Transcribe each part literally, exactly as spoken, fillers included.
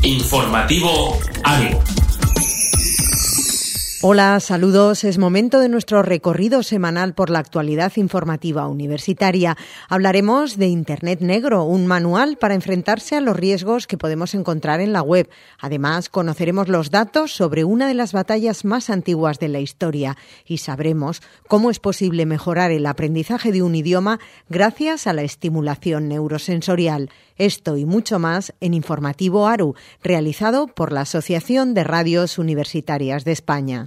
Informativo ARU. Hola, saludos. Es momento de nuestro recorrido semanal por la actualidad informativa universitaria. Hablaremos de Internet Negro, un manual para enfrentarse a los riesgos que podemos encontrar en la web. Además, conoceremos los datos sobre una de las batallas más antiguas de la historia y sabremos cómo es posible mejorar el aprendizaje de un idioma gracias a la estimulación neurosensorial. Esto y mucho más en Informativo ARU, realizado por la Asociación de Radios Universitarias de España.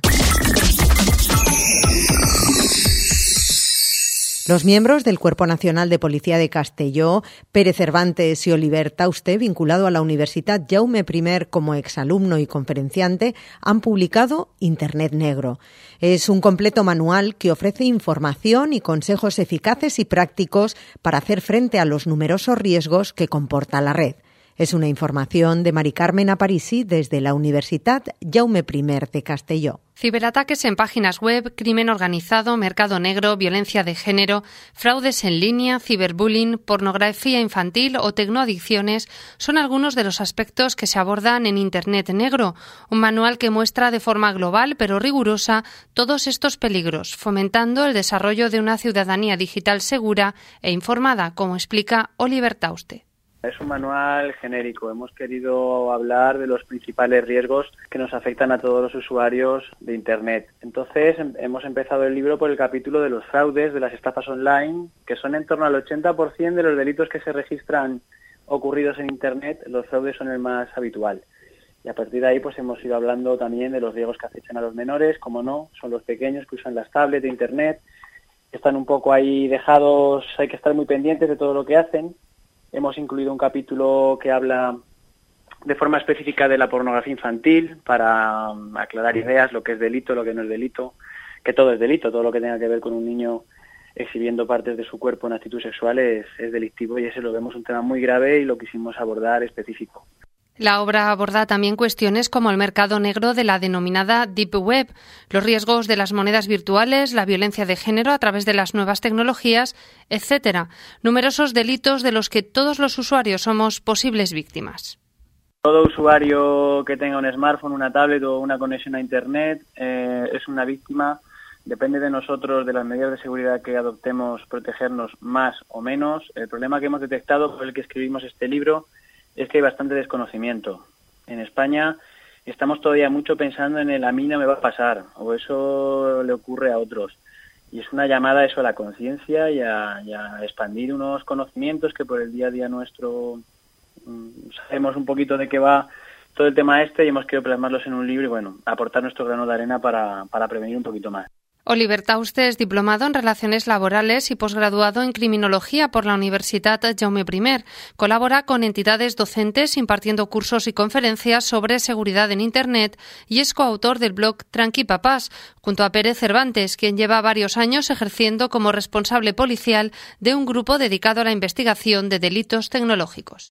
Los miembros del Cuerpo Nacional de Policía de Castelló, Pere Cervantes y Oliver Tauste, vinculado a la Universitat Jaume I como exalumno y conferenciante, han publicado Internet Negro. Es un completo manual que ofrece información y consejos eficaces y prácticos para hacer frente a los numerosos riesgos que comporta la red. Es una información de Mari Carmen Aparici desde la Universitat Jaume I de Castelló. Ciberataques en páginas web, crimen organizado, mercado negro, violencia de género, fraudes en línea, ciberbullying, pornografía infantil o tecnoadicciones son algunos de los aspectos que se abordan en Internet Negro, un manual que muestra de forma global pero rigurosa todos estos peligros, fomentando el desarrollo de una ciudadanía digital segura e informada, como explica Oliver Tauste. Es un manual genérico. Hemos querido hablar de los principales riesgos que nos afectan a todos los usuarios de Internet. Entonces, hemos empezado el libro por el capítulo de los fraudes, de las estafas online, que son en torno al ochenta por ciento de los delitos que se registran ocurridos en Internet. Los fraudes son el más habitual. Y a partir de ahí, pues hemos ido hablando también de los riesgos que acechan a los menores, como no, son los pequeños que usan las tablets de Internet, están un poco ahí dejados, hay que estar muy pendientes de todo lo que hacen. Hemos incluido un capítulo que habla de forma específica de la pornografía infantil para um, aclarar ideas, lo que es delito, lo que no es delito, que todo es delito, todo lo que tenga que ver con un niño exhibiendo partes de su cuerpo en actitud sexual es, es delictivo y ese lo vemos un tema muy grave y lo quisimos abordar específico. La obra aborda también cuestiones como el mercado negro de la denominada Deep Web, los riesgos de las monedas virtuales, la violencia de género a través de las nuevas tecnologías, etcétera. Numerosos delitos de los que todos los usuarios somos posibles víctimas. Todo usuario que tenga un smartphone, una tablet o una conexión a Internet eh, es una víctima. Depende de nosotros, de las medidas de seguridad que adoptemos, protegernos más o menos. El problema que hemos detectado por el que escribimos este libro es que hay bastante desconocimiento. En España estamos todavía mucho pensando en el a mí no me va a pasar, o eso le ocurre a otros. Y es una llamada eso a la conciencia y a, y a expandir unos conocimientos que por el día a día nuestro mmm, sabemos un poquito de qué va todo el tema este y hemos querido plasmarlos en un libro y bueno, aportar nuestro grano de arena para, para prevenir un poquito más. Oliver Tauste es diplomado en Relaciones Laborales y posgraduado en Criminología por la Universitat Jaume I. Colabora con entidades docentes impartiendo cursos y conferencias sobre seguridad en Internet y es coautor del blog Tranqui Papás, junto a Pere Cervantes, quien lleva varios años ejerciendo como responsable policial de un grupo dedicado a la investigación de delitos tecnológicos.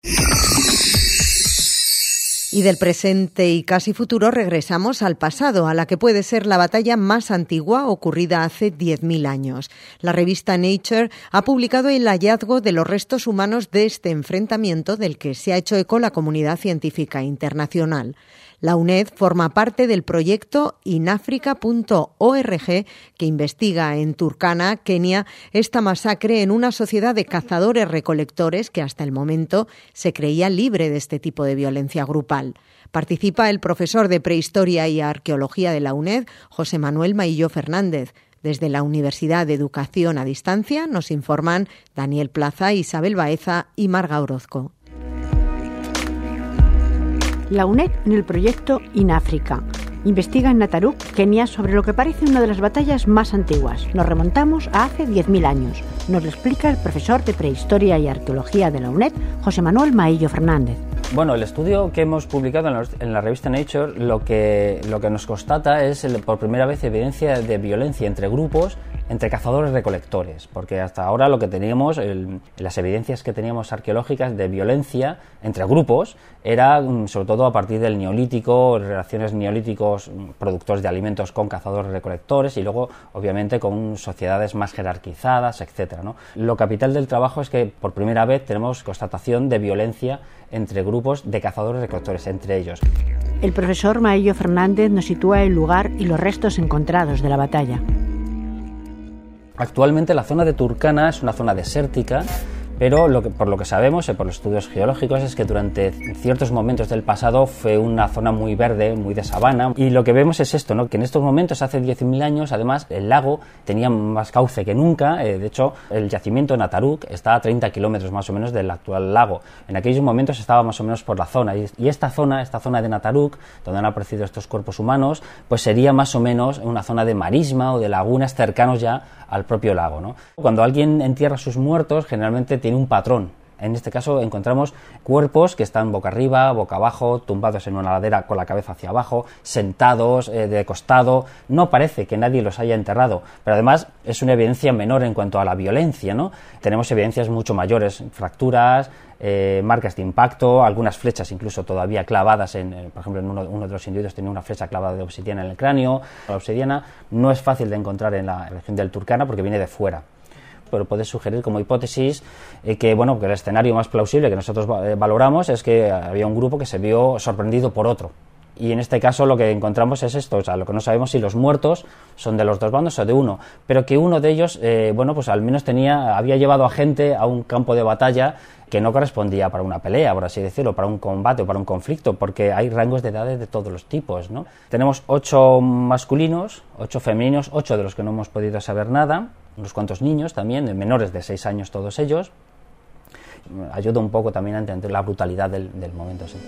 Y del presente y casi futuro regresamos al pasado, a la que puede ser la batalla más antigua ocurrida hace diez mil años. La revista Nature ha publicado el hallazgo de los restos humanos de este enfrentamiento del que se ha hecho eco la comunidad científica internacional. La UNED forma parte del proyecto inafrica punto org que investiga en Turkana, Kenia, esta masacre en una sociedad de cazadores-recolectores que hasta el momento se creía libre de este tipo de violencia grupal. Participa el profesor de Prehistoria y Arqueología de la UNED, José Manuel Maillo Fernández. Desde la Universidad de Educación a Distancia nos informan Daniel Plaza, Isabel Baeza y Marga Orozco. La UNED en el proyecto INAFRICA investiga en Nataruk, Kenia, sobre lo que parece una de las batallas más antiguas. Nos remontamos a hace diez mil años. Nos lo explica el profesor de Prehistoria y Arqueología de la UNED, José Manuel Maillo Fernández. Bueno, el estudio que hemos publicado en la, en la revista Nature lo que, lo que nos constata es el, por primera vez evidencia de violencia entre grupos entre cazadores-recolectores, porque hasta ahora lo que teníamos, el, las evidencias que teníamos arqueológicas de violencia entre grupos, era sobre todo a partir del neolítico, relaciones neolíticos, productores de alimentos con cazadores-recolectores y luego, obviamente, con sociedades más jerarquizadas, etcétera, ¿no? Lo capital del trabajo es que por primera vez tenemos constatación de violencia entre grupos de cazadores-recolectores, entre ellos. El profesor Maello Fernández nos sitúa el lugar y los restos encontrados de la batalla. Actualmente la zona de Turkana es una zona desértica, pero lo que, por lo que sabemos, por los estudios geológicos, es que durante ciertos momentos del pasado fue una zona muy verde, muy de sabana, y lo que vemos es esto, ¿no? Que en estos momentos, hace diez mil años, además, el lago tenía más cauce que nunca. Eh, de hecho, el yacimiento Nataruk está a treinta kilómetros más o menos del actual lago. En aquellos momentos estaba más o menos por la zona, y, y esta zona, esta zona de Nataruk, donde han aparecido estos cuerpos humanos, pues sería más o menos una zona de marisma o de lagunas cercanos ya al propio lago, ¿no? Cuando alguien entierra a sus muertos, generalmente tiene un patrón. En este caso encontramos cuerpos que están boca arriba, boca abajo, tumbados en una ladera con la cabeza hacia abajo, sentados, eh, de costado. No parece que nadie los haya enterrado, pero además es una evidencia menor en cuanto a la violencia, ¿no? Tenemos evidencias mucho mayores, fracturas, eh, marcas de impacto, algunas flechas incluso todavía clavadas, en, eh, por ejemplo, en uno, uno de los individuos tenía una flecha clavada de obsidiana en el cráneo. La obsidiana no es fácil de encontrar en la región del Turkana porque viene de fuera, pero puede sugerir como hipótesis eh, que, bueno, que el escenario más plausible que nosotros eh, valoramos es que había un grupo que se vio sorprendido por otro. Y en este caso lo que encontramos es esto, o sea, lo que no sabemos si los muertos son de los dos bandos o de uno, pero que uno de ellos, eh, bueno, pues al menos tenía, había llevado a gente a un campo de batalla que no correspondía para una pelea, por así decirlo, para un combate o para un conflicto, porque hay rangos de edades de todos los tipos, ¿no? Tenemos ocho masculinos, ocho femeninos, ocho de los que no hemos podido saber nada, unos cuantos niños también, menores de seis años todos ellos. Ayuda un poco también a entender la brutalidad del, del momento, sí.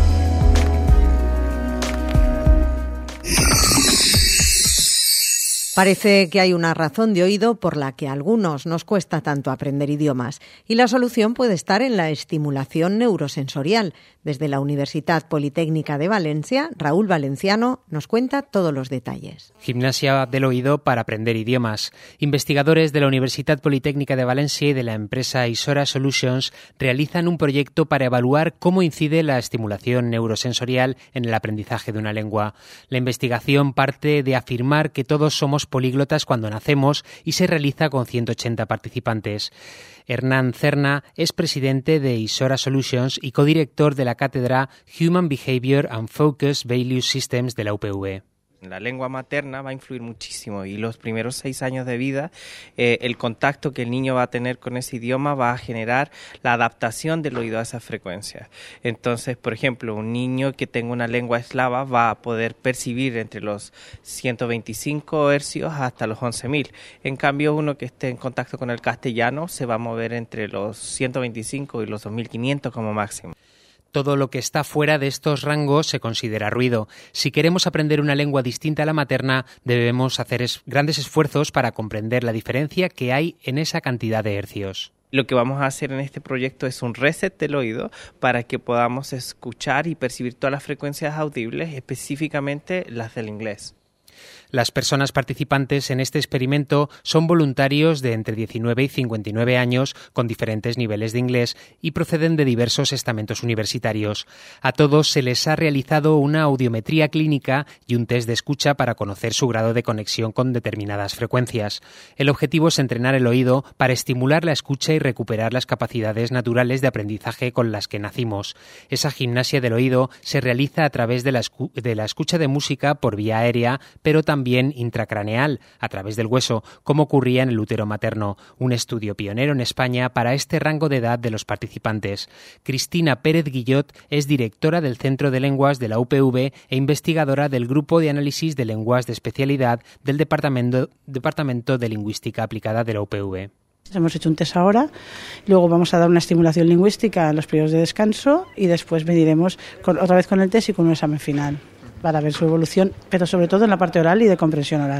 Parece que hay una razón de oído por la que a algunos nos cuesta tanto aprender idiomas, y la solución puede estar en la estimulación neurosensorial. Desde la Universidad Politécnica de Valencia, Raúl Valenciano nos cuenta todos los detalles. Gimnasia del oído para aprender idiomas. Investigadores de la Universidad Politécnica de Valencia y de la empresa Isora Solutions realizan un proyecto para evaluar cómo incide la estimulación neurosensorial en el aprendizaje de una lengua. La investigación parte de afirmar que todos somos políglotas cuando nacemos y se realiza con ciento ochenta participantes. Hernán Cerna es presidente de Isora Solutions y codirector de la cátedra Human Behavior and Focus Value Systems de la U P V. La lengua materna va a influir muchísimo y los primeros seis años de vida, eh, el contacto que el niño va a tener con ese idioma va a generar la adaptación del oído a esa frecuencia. Entonces, por ejemplo, un niño que tenga una lengua eslava va a poder percibir entre los ciento veinticinco hercios hasta los once mil. En cambio, uno que esté en contacto con el castellano se va a mover entre los ciento veinticinco y los dos mil quinientos como máximo. Todo lo que está fuera de estos rangos se considera ruido. Si queremos aprender una lengua distinta a la materna, debemos hacer es- grandes esfuerzos para comprender la diferencia que hay en esa cantidad de hercios. Lo que vamos a hacer en este proyecto es un reset del oído para que podamos escuchar y percibir todas las frecuencias audibles, específicamente las del inglés. Las personas participantes en este experimento son voluntarios de entre diecinueve y cincuenta y nueve años con diferentes niveles de inglés y proceden de diversos estamentos universitarios. A todos se les ha realizado una audiometría clínica y un test de escucha para conocer su grado de conexión con determinadas frecuencias. El objetivo es entrenar el oído para estimular la escucha y recuperar las capacidades naturales de aprendizaje con las que nacimos. Esa gimnasia del oído se realiza a través de la, escu- de la escucha de música por vía aérea, pero también también intracraneal, a través del hueso, como ocurría en el útero materno, un estudio pionero en España para este rango de edad de los participantes. Cristina Pérez Guillot es directora del Centro de Lenguas de la U P V e investigadora del Grupo de Análisis de Lenguas de Especialidad del Departamento, Departamento de Lingüística Aplicada de la U P V. Hemos hecho un test ahora, luego vamos a dar una estimulación lingüística en los periodos de descanso y después mediremos con, otra vez con el test y con un examen final, para ver su evolución, pero sobre todo en la parte oral y de comprensión oral.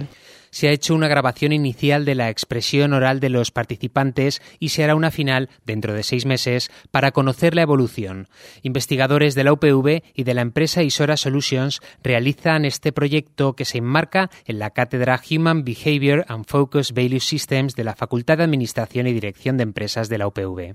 Se ha hecho una grabación inicial de la expresión oral de los participantes y se hará una final dentro de seis meses para conocer la evolución. Investigadores de la U P V y de la empresa Isora Solutions realizan este proyecto que se enmarca en la cátedra Human Behavior and Focus Value Systems de la Facultad de Administración y Dirección de Empresas de la U P V.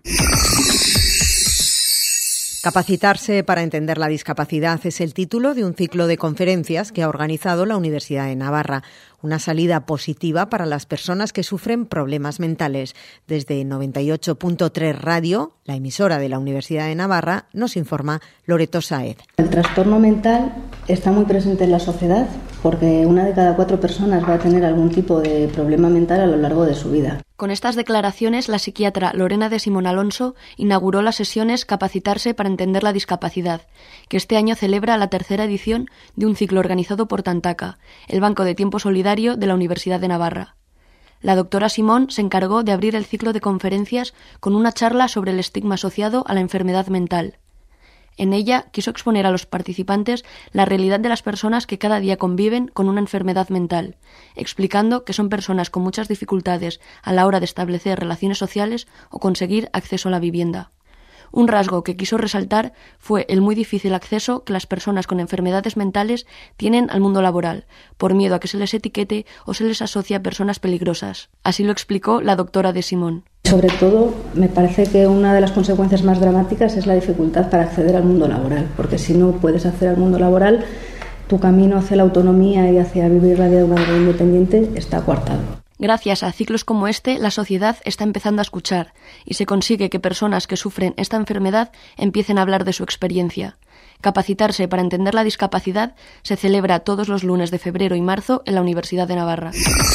Capacitarse para entender la discapacidad es el título de un ciclo de conferencias que ha organizado la Universidad de Navarra. Una salida positiva para las personas que sufren problemas mentales. Desde noventa y ocho punto tres Radio, la emisora de la Universidad de Navarra, nos informa Loreto Sáez. El trastorno mental está muy presente en la sociedad porque una de cada cuatro personas va a tener algún tipo de problema mental a lo largo de su vida. Con estas declaraciones, la psiquiatra Lorena de Simón Alonso inauguró las sesiones Capacitarse para entender la discapacidad, que este año celebra la tercera edición de un ciclo organizado por Tantaca, el Banco de Tiempo Solidario de la Universidad de Navarra. La doctora Simón se encargó de abrir el ciclo de conferencias con una charla sobre el estigma asociado a la enfermedad mental. En ella quiso exponer a los participantes la realidad de las personas que cada día conviven con una enfermedad mental, explicando que son personas con muchas dificultades a la hora de establecer relaciones sociales o conseguir acceso a la vivienda. Un rasgo que quiso resaltar fue el muy difícil acceso que las personas con enfermedades mentales tienen al mundo laboral, por miedo a que se les etiquete o se les asocie a personas peligrosas. Así lo explicó la doctora de Simón. Sobre todo, me parece que una de las consecuencias más dramáticas es la dificultad para acceder al mundo laboral, porque si no puedes acceder al mundo laboral, tu camino hacia la autonomía y hacia vivir la vida de una manera independiente está coartado. Gracias a ciclos como este, la sociedad está empezando a escuchar y se consigue que personas que sufren esta enfermedad empiecen a hablar de su experiencia. Capacitarse para entender la discapacidad se celebra todos los lunes de febrero y marzo en la Universidad de Navarra.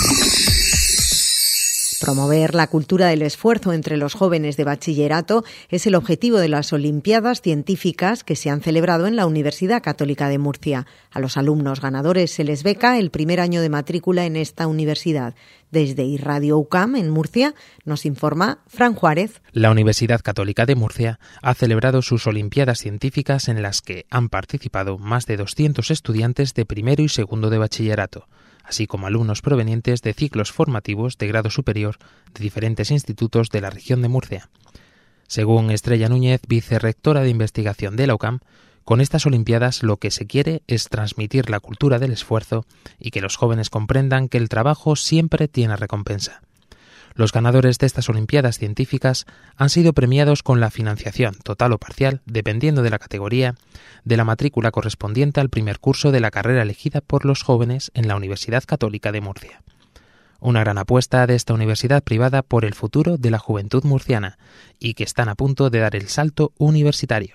Promover la cultura del esfuerzo entre los jóvenes de bachillerato es el objetivo de las Olimpiadas Científicas que se han celebrado en la Universidad Católica de Murcia. A los alumnos ganadores se les beca el primer año de matrícula en esta universidad. Desde Radio U C A M en Murcia nos informa Fran Juárez. La Universidad Católica de Murcia ha celebrado sus Olimpiadas Científicas en las que han participado más de doscientos estudiantes de primero y segundo de bachillerato, así como alumnos provenientes de ciclos formativos de grado superior de diferentes institutos de la región de Murcia. Según Estrella Núñez, vicerrectora de investigación de la U C A M, con estas Olimpiadas lo que se quiere es transmitir la cultura del esfuerzo y que los jóvenes comprendan que el trabajo siempre tiene recompensa. Los ganadores de estas Olimpiadas Científicas han sido premiados con la financiación, total o parcial, dependiendo de la categoría, de la matrícula correspondiente al primer curso de la carrera elegida por los jóvenes en la Universidad Católica de Murcia. Una gran apuesta de esta universidad privada por el futuro de la juventud murciana y que están a punto de dar el salto universitario.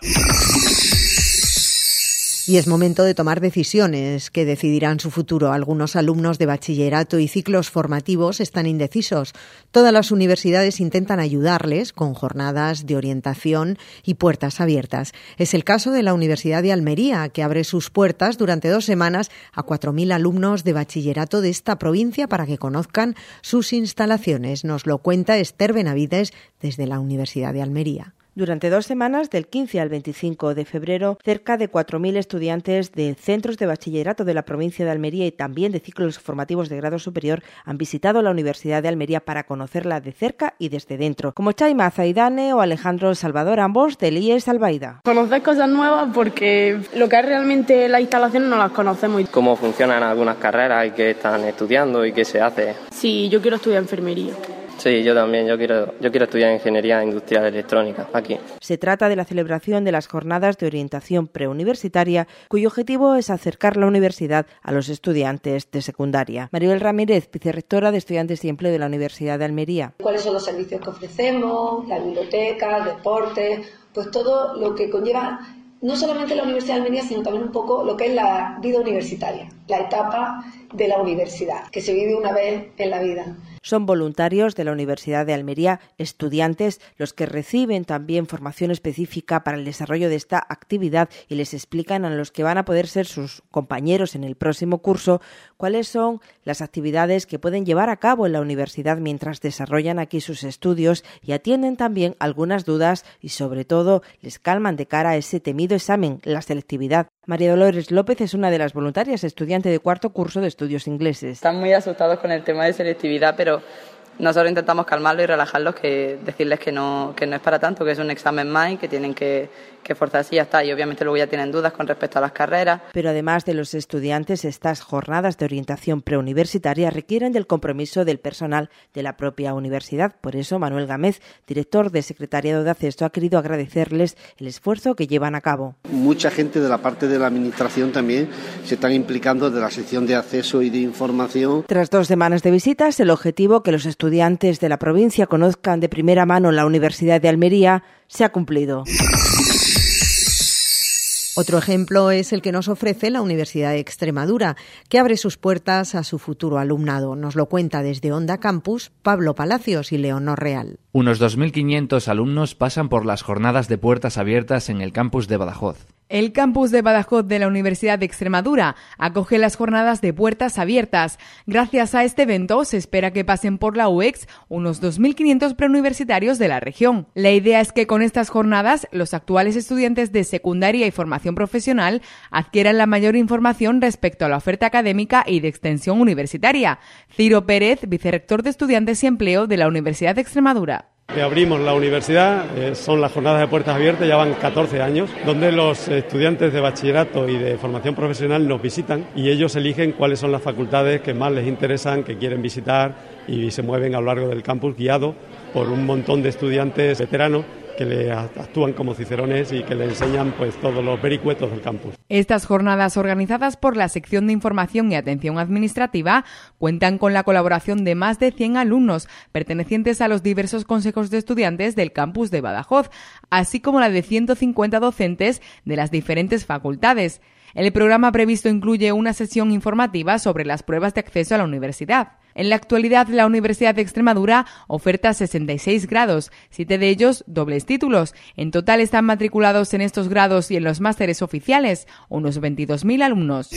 Y es momento de tomar decisiones que decidirán su futuro. Algunos alumnos de bachillerato y ciclos formativos están indecisos. Todas las universidades intentan ayudarles con jornadas de orientación y puertas abiertas. Es el caso de la Universidad de Almería, que abre sus puertas durante dos semanas a cuatro mil alumnos de bachillerato de esta provincia para que conozcan sus instalaciones. Nos lo cuenta Esther Benavides desde la Universidad de Almería. Durante dos semanas, del quince al veinticinco de febrero, cerca de cuatro mil estudiantes de centros de bachillerato de la provincia de Almería y también de ciclos formativos de grado superior han visitado la Universidad de Almería para conocerla de cerca y desde dentro, como Chaima Zaidane o Alejandro Salvador, ambos del I E S Albaida. Conocer cosas nuevas porque lo que es realmente las instalaciones no las conocemos. Cómo funcionan algunas carreras y qué están estudiando y qué se hace. Sí, yo quiero estudiar enfermería. Sí, yo también, yo quiero, yo quiero estudiar Ingeniería Industrial Electrónica aquí. Se trata de la celebración de las jornadas de orientación preuniversitaria, cuyo objetivo es acercar la universidad a los estudiantes de secundaria. Maribel Ramírez, vicerrectora de Estudiantes y Empleo de la Universidad de Almería. ¿Cuáles son los servicios que ofrecemos? La biblioteca, el deporte, pues todo lo que conlleva no solamente la Universidad de Almería, sino también un poco lo que es la vida universitaria, la etapa de la universidad, que se vive una vez en la vida. Son voluntarios de la Universidad de Almería, estudiantes, los que reciben también formación específica para el desarrollo de esta actividad y les explican a los que van a poder ser sus compañeros en el próximo curso cuáles son las actividades que pueden llevar a cabo en la universidad mientras desarrollan aquí sus estudios y atienden también algunas dudas y sobre todo les calman de cara a ese temido examen, la selectividad. María Dolores López es una de las voluntarias, estudiante de cuarto curso de estudios ingleses. Están muy asustados con el tema de selectividad, pero nosotros intentamos calmarlos y relajarlos, que decirles que no, que no es para tanto, que es un examen más y que tienen que, que esforzarse y ya está. Y obviamente luego ya tienen dudas con respecto a las carreras. Pero además de los estudiantes, estas jornadas de orientación preuniversitaria requieren del compromiso del personal de la propia universidad. Por eso Manuel Gámez, director de Secretariado de Acceso, ha querido agradecerles el esfuerzo que llevan a cabo. Mucha gente de la parte de la administración también se están implicando de la sección de acceso y de información. Tras dos semanas de visitas, el objetivo que los estudiantes estudiantes de la provincia conozcan de primera mano la Universidad de Almería se ha cumplido. Otro ejemplo es el que nos ofrece la Universidad de Extremadura, que abre sus puertas a su futuro alumnado. Nos lo cuenta desde Onda Campus Pablo Palacios y Leonor Real. Unos dos mil quinientos alumnos pasan por las jornadas de puertas abiertas en el campus de Badajoz. El campus de Badajoz de la Universidad de Extremadura acoge las jornadas de puertas abiertas. Gracias a este evento se espera que pasen por la U E X unos dos mil quinientos preuniversitarios de la región. La idea es que con estas jornadas los actuales estudiantes de secundaria y formación profesional adquieran la mayor información respecto a la oferta académica y de extensión universitaria. Ciro Pérez, vicerrector de Estudiantes y Empleo de la Universidad de Extremadura. Abrimos la universidad, eh, son las jornadas de puertas abiertas, ya van catorce años, donde los estudiantes de bachillerato y de formación profesional nos visitan y ellos eligen cuáles son las facultades que más les interesan, que quieren visitar, y se mueven a lo largo del campus guiados por un montón de estudiantes veteranos que le actúan como cicerones y que le enseñan pues todos los vericuetos del campus. Estas jornadas, organizadas por la Sección de Información y Atención Administrativa, cuentan con la colaboración de más de cien alumnos pertenecientes a los diversos consejos de estudiantes del campus de Badajoz, así como la de ciento cincuenta docentes de las diferentes facultades. El programa previsto incluye una sesión informativa sobre las pruebas de acceso a la universidad. En la actualidad, la Universidad de Extremadura oferta sesenta y seis grados, siete de ellos dobles títulos. En total están matriculados en estos grados y en los másteres oficiales unos veintidós mil alumnos.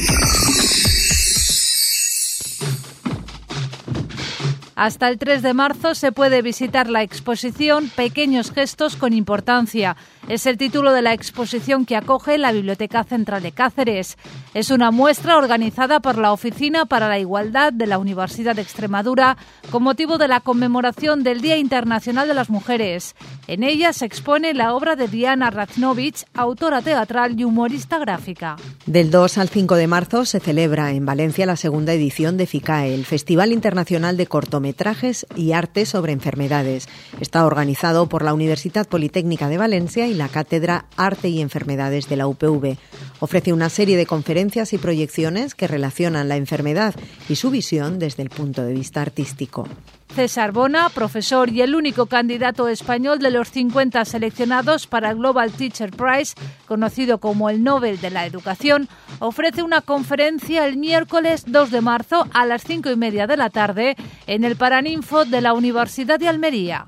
Hasta el tres de marzo se puede visitar la exposición Pequeños gestos con importancia. Es el título de la exposición que acoge la Biblioteca Central de Cáceres. Es una muestra organizada por la Oficina para la Igualdad de la Universidad de Extremadura con motivo de la conmemoración del Día Internacional de las Mujeres. En ella se expone la obra de Diana Raznovich, autora teatral y humorista gráfica. Del dos al cinco de marzo se celebra en Valencia la segunda edición de FICAE, el Festival Internacional de Cortometrajes y Arte sobre Enfermedades. Está organizado por la Universidad Politécnica de Valencia y la Cátedra Arte y Enfermedades de la U P V. Ofrece una serie de conferencias y proyecciones que relacionan la enfermedad y su visión desde el punto de vista artístico. César Bona, profesor y el único candidato español de los cincuenta seleccionados para el Global Teacher Prize, conocido como el Nobel de la Educación, ofrece una conferencia el miércoles dos de marzo a las cinco y media de la tarde en el Paraninfo de la Universidad de Almería.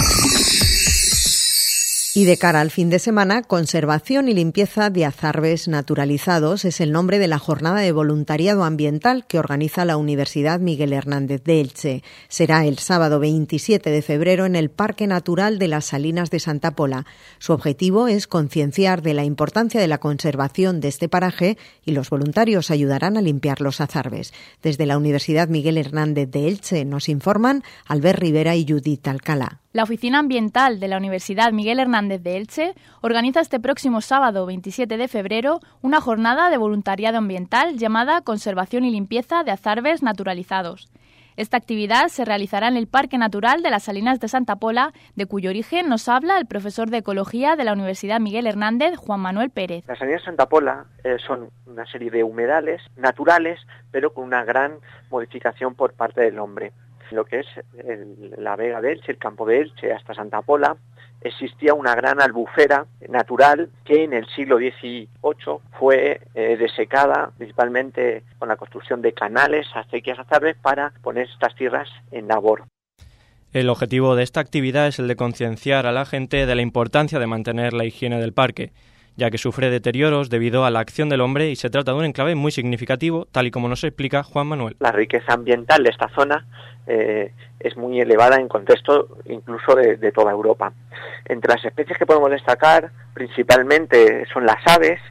Y de cara al fin de semana, conservación y limpieza de azarbes naturalizados es el nombre de la jornada de voluntariado ambiental que organiza la Universidad Miguel Hernández de Elche. Será el sábado veintisiete de febrero en el Parque Natural de las Salinas de Santa Pola. Su objetivo es concienciar de la importancia de la conservación de este paraje y los voluntarios ayudarán a limpiar los azarbes. Desde la Universidad Miguel Hernández de Elche nos informan Albert Rivera y Judith Alcalá. La Oficina Ambiental de la Universidad Miguel Hernández de Elche organiza este próximo sábado veintisiete de febrero una jornada de voluntariado ambiental llamada Conservación y Limpieza de Azarbes Naturalizados. Esta actividad se realizará en el Parque Natural de las Salinas de Santa Pola, de cuyo origen nos habla el profesor de Ecología de la Universidad Miguel Hernández, Juan Manuel Pérez. Las Salinas de Santa Pola eh, son una serie de humedales naturales, pero con una gran modificación por parte del hombre. Lo que es el, la Vega de Elche, el campo de Elche hasta Santa Pola, existía una gran albufera natural que en el siglo dieciocho fue eh, desecada principalmente con la construcción de canales, acequias, azarbes para poner estas tierras en labor. El objetivo de esta actividad es el de concienciar a la gente de la importancia de mantener la higiene del parque, ya que sufre deterioros debido a la acción del hombre y se trata de un enclave muy significativo, tal y como nos explica Juan Manuel. La riqueza ambiental de esta zona eh, es muy elevada en contexto incluso de, de toda Europa. Entre las especies que podemos destacar principalmente son las aves,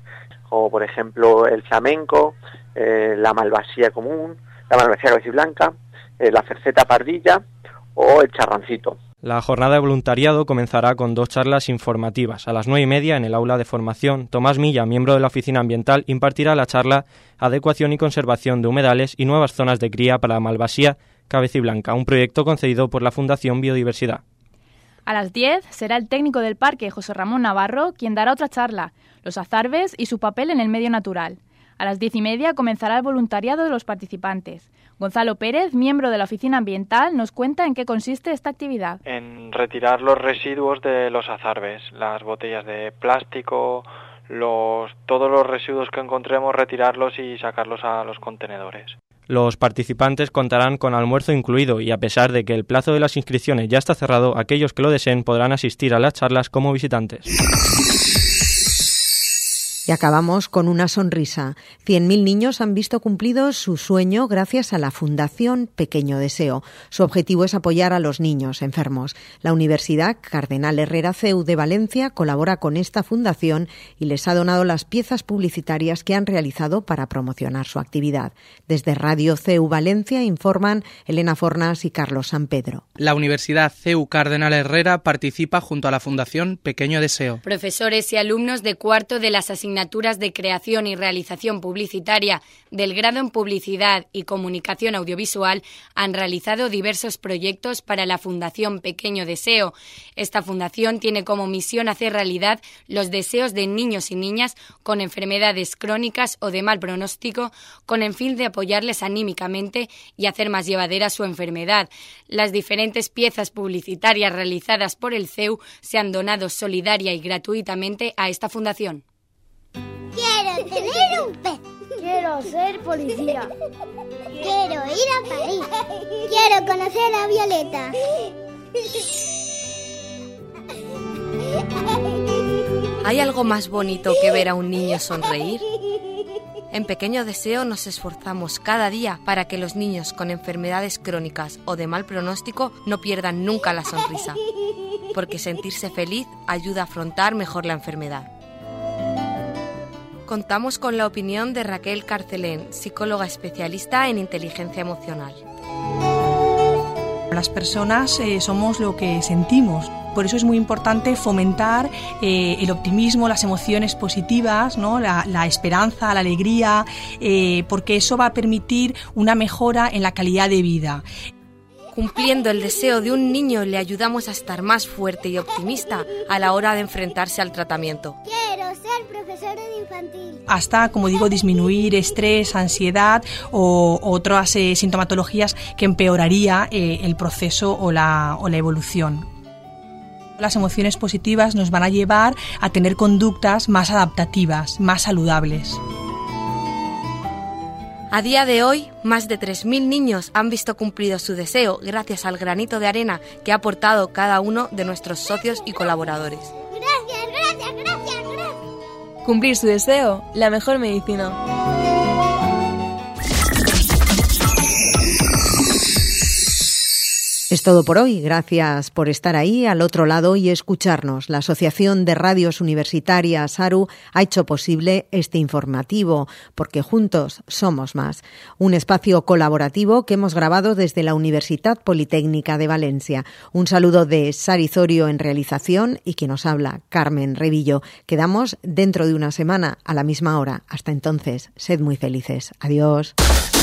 como por ejemplo el flamenco, eh, la malvasía común, la malvasía cabeciblanca, eh, la cerceta pardilla o el charrancito. La jornada de voluntariado comenzará con dos charlas informativas. A las nueve y media, en el aula de formación, Tomás Milla, miembro de la Oficina Ambiental, impartirá la charla Adecuación y conservación de humedales y nuevas zonas de cría para la malvasía cabeciblanca, un proyecto concedido por la Fundación Biodiversidad. A las diez será el técnico del parque, José Ramón Navarro, quien dará otra charla, los azarbes y su papel en el medio natural. A las diez y media comenzará el voluntariado de los participantes. Gonzalo Pérez, miembro de la Oficina Ambiental, nos cuenta en qué consiste esta actividad. En retirar los residuos de los azarbes, las botellas de plástico, los, todos los residuos que encontremos, retirarlos y sacarlos a los contenedores. Los participantes contarán con almuerzo incluido y a pesar de que el plazo de las inscripciones ya está cerrado, aquellos que lo deseen podrán asistir a las charlas como visitantes. Y acabamos con una sonrisa. cien mil niños han visto cumplido su sueño gracias a la Fundación Pequeño Deseo. Su objetivo es apoyar a los niños enfermos. La Universidad Cardenal Herrera C E U de Valencia colabora con esta fundación y les ha donado las piezas publicitarias que han realizado para promocionar su actividad. Desde Radio C E U Valencia informan Elena Fornas y Carlos San Pedro. La Universidad C E U Cardenal Herrera participa junto a la Fundación Pequeño Deseo. Profesores y alumnos de cuarto de las asignaturas de creación y realización publicitaria del grado en Publicidad y Comunicación Audiovisual han realizado diversos proyectos para la Fundación Pequeño Deseo. Esta fundación tiene como misión hacer realidad los deseos de niños y niñas con enfermedades crónicas o de mal pronóstico, con el fin de apoyarles anímicamente y hacer más llevadera su enfermedad. Las diferentes piezas publicitarias realizadas por el C E U se han donado solidaria y gratuitamente a esta fundación. Quiero tener un pez. Quiero ser policía. Quiero ir a París. Quiero conocer a Violeta. ¿Hay algo más bonito que ver a un niño sonreír? En Pequeño Deseo nos esforzamos cada día para que los niños con enfermedades crónicas o de mal pronóstico no pierdan nunca la sonrisa, porque sentirse feliz ayuda a afrontar mejor la enfermedad. Contamos con la opinión de Raquel Carcelén, psicóloga especialista en inteligencia emocional. Las personas eh, somos lo que sentimos. Por eso es muy importante fomentar eh, el optimismo, las emociones positivas, ¿no? la, la esperanza, la alegría, eh, porque eso va a permitir una mejora en la calidad de vida. Cumpliendo el deseo de un niño le ayudamos a estar más fuerte y optimista a la hora de enfrentarse al tratamiento. Quiero ser profesora de infantil. Hasta, como digo, disminuir estrés, ansiedad o otras eh, sintomatologías que empeoraría eh, el proceso o la, o la evolución. Las emociones positivas nos van a llevar a tener conductas más adaptativas, más saludables. A día de hoy, más de tres mil niños han visto cumplido su deseo gracias al granito de arena que ha aportado cada uno de nuestros socios y colaboradores. Gracias, gracias, gracias, gracias. Cumplir su deseo, la mejor medicina. Es todo por hoy. Gracias por estar ahí al otro lado y escucharnos. La Asociación de Radios Universitarias A R U ha hecho posible este informativo, porque juntos somos más. Un espacio colaborativo que hemos grabado desde la Universidad Politécnica de Valencia. Un saludo de Sari Zorio en realización y quien nos habla, Carmen Revillo. Quedamos dentro de una semana a la misma hora. Hasta entonces, sed muy felices. Adiós.